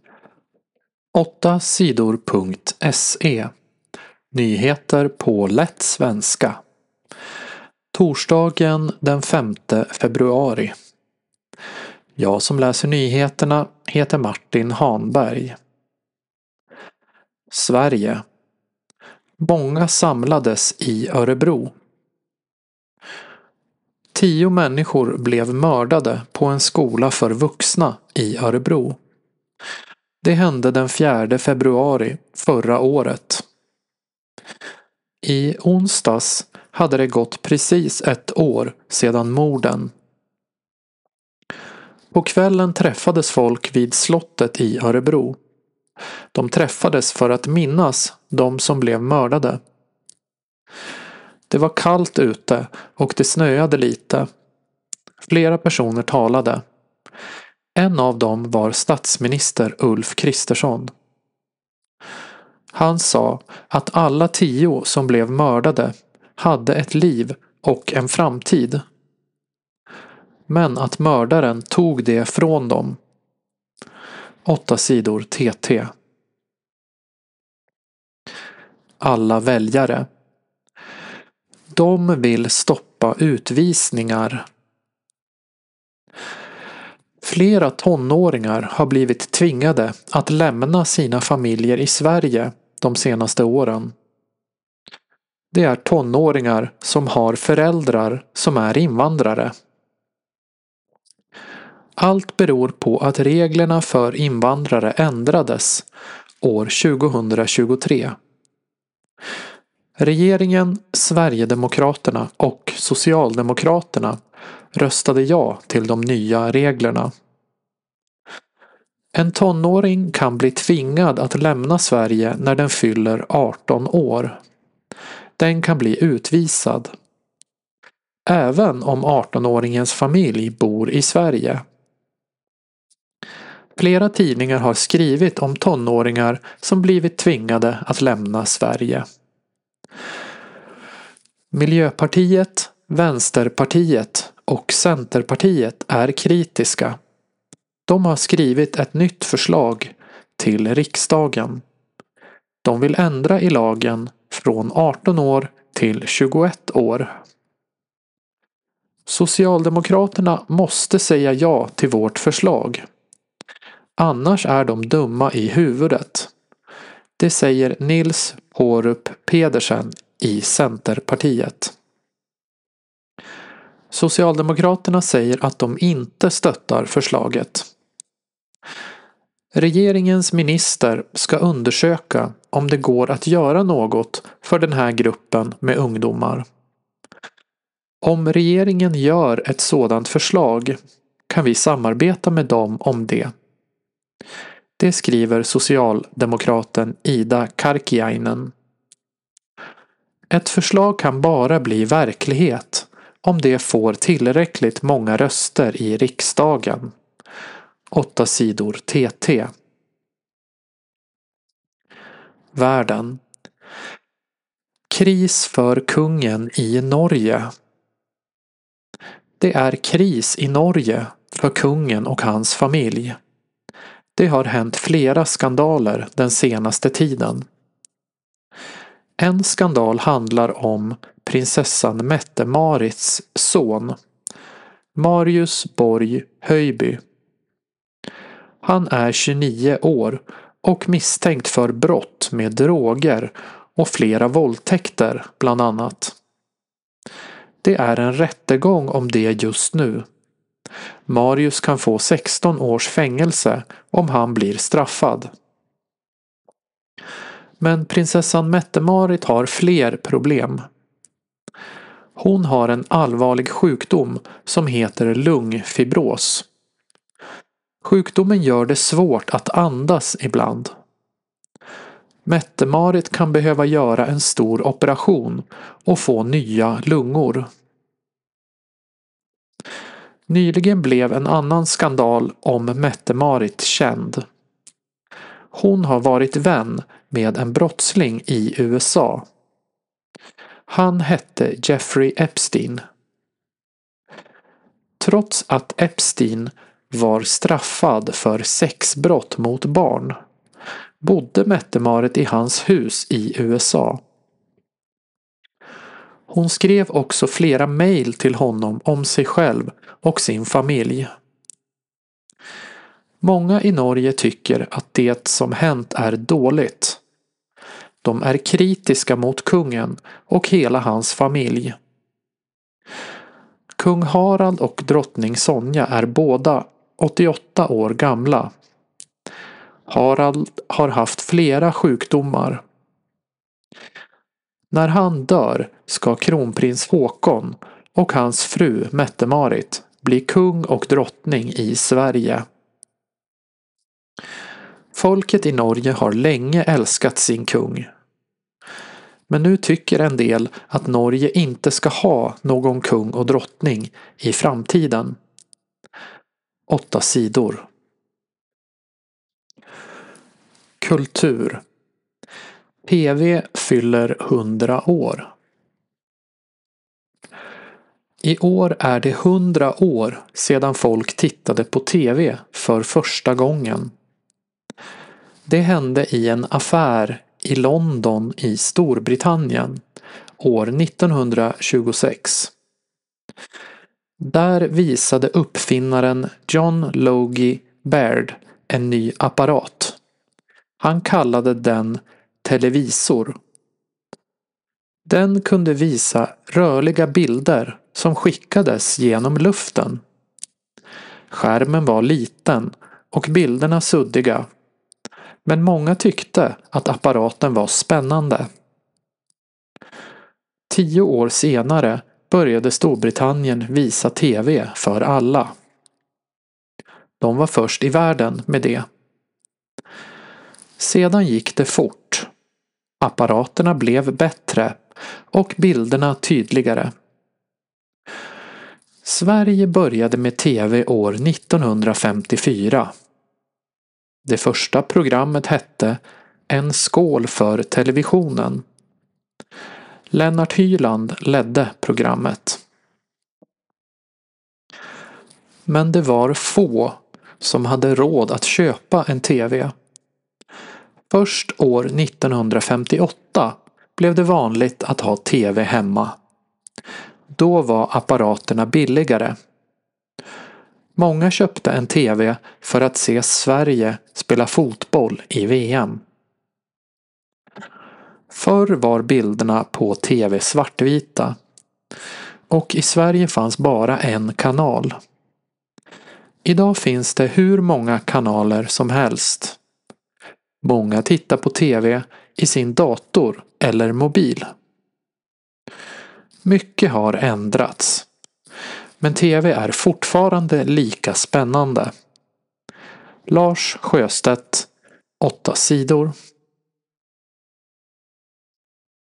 8sidor.se. Nyheter på lätt svenska. Torsdagen den 5 februari. Jag som läser nyheterna heter Martin Hanberg. Sverige. Många samlades i Örebro. 10 människor blev mördade på en skola för vuxna i Örebro. Det hände den 4 februari förra året. I onsdags hade det gått precis ett år sedan morden. På kvällen träffades folk vid slottet i Örebro. De träffades för att minnas de som blev mördade. Det var kallt ute och det snöade lite. Flera personer talade. En av dem var statsminister Ulf Kristersson. Han sa att alla 10 som blev mördade hade ett liv och en framtid. Men att mördaren tog det från dem. 8 sidor TT. Alla väljare. De vill stoppa utvisningar. Flera tonåringar har blivit tvingade att lämna sina familjer i Sverige de senaste åren. Det är tonåringar som har föräldrar som är invandrare. Allt beror på att reglerna för invandrare ändrades år 2023. Regeringen, Sverigedemokraterna och Socialdemokraterna röstade ja till de nya reglerna. En tonåring kan bli tvingad att lämna Sverige när den fyller 18 år. Den kan bli utvisad. Även om 18-åringens familj bor i Sverige. Flera tidningar har skrivit om tonåringar som blivit tvingade att lämna Sverige. Miljöpartiet, Vänsterpartiet och Centerpartiet är kritiska. De har skrivit ett nytt förslag till riksdagen. De vill ändra i lagen från 18 år till 21 år. Socialdemokraterna måste säga ja till vårt förslag. Annars är de dumma i huvudet. Det säger Nils Pårup Pedersen i Centerpartiet. Socialdemokraterna säger att de inte stöttar förslaget. Regeringens minister ska undersöka om det går att göra något för den här gruppen med ungdomar. Om regeringen gör ett sådant förslag kan vi samarbeta med dem om det. Det skriver socialdemokraten Ida Karkiainen. Ett förslag kan bara bli verklighet om det får tillräckligt många röster i riksdagen. 8 sidor TT. Världen. Kris för kungen i Norge. Det är kris i Norge för kungen och hans familj. Det har hänt flera skandaler den senaste tiden. En skandal handlar om prinsessan Mette-Marits son, Marius Borg Höjby. Han är 29 år och misstänkt för brott med droger och flera våldtäkter bland annat. Det är en rättegång om det just nu. Marius kan få 16 års fängelse om han blir straffad. Men prinsessan Mette-Marit har fler problem. Hon har en allvarlig sjukdom som heter lungfibros. Sjukdomen gör det svårt att andas ibland. Mette-Marit kan behöva göra en stor operation och få nya lungor. Nyligen blev en annan skandal om Mette-Marit känd. Hon har varit vän med en brottsling i USA. Han hette Jeffrey Epstein. Trots att Epstein var straffad för sexbrott mot barn, bodde Mette-Marit i hans hus i USA. Hon skrev också flera mejl till honom om sig själv och sin familj. Många i Norge tycker att det som hänt är dåligt. De är kritiska mot kungen och hela hans familj. Kung Harald och drottning Sonja är båda 88 år gamla. Harald har haft flera sjukdomar. När han dör ska kronprins Håkon och hans fru Mette-Marit bli kung och drottning i Sverige. Folket i Norge har länge älskat sin kung. Men nu tycker en del att Norge inte ska ha någon kung och drottning i framtiden. 8 sidor. Kultur. PV fyller 100 år. I år är det 100 år sedan folk tittade på TV för första gången. Det hände i en affär i London i Storbritannien år 1926. Där visade uppfinnaren John Logie Baird en ny apparat. Han kallade den televisor. Den kunde visa rörliga bilder som skickades genom luften. Skärmen var liten och bilderna suddiga. Men många tyckte att apparaten var spännande. 10 år senare började Storbritannien visa TV för alla. De var först i världen med det. Sedan gick det fort. Apparaterna blev bättre och bilderna tydligare. Sverige började med TV år 1954. Det första programmet hette En skål för televisionen. Lennart Hyland ledde programmet. Men det var få som hade råd att köpa en TV. Först år 1958 blev det vanligt att ha TV hemma. Då var apparaterna billigare. Många köpte en TV för att se Sverige spela fotboll i VM. Förr var bilderna på TV svartvita. Och i Sverige fanns bara en kanal. Idag finns det hur många kanaler som helst. Många tittar på TV i sin dator eller mobil. Mycket har ändrats. Men TV är fortfarande lika spännande. Lars Sjöstedt, 8 sidor.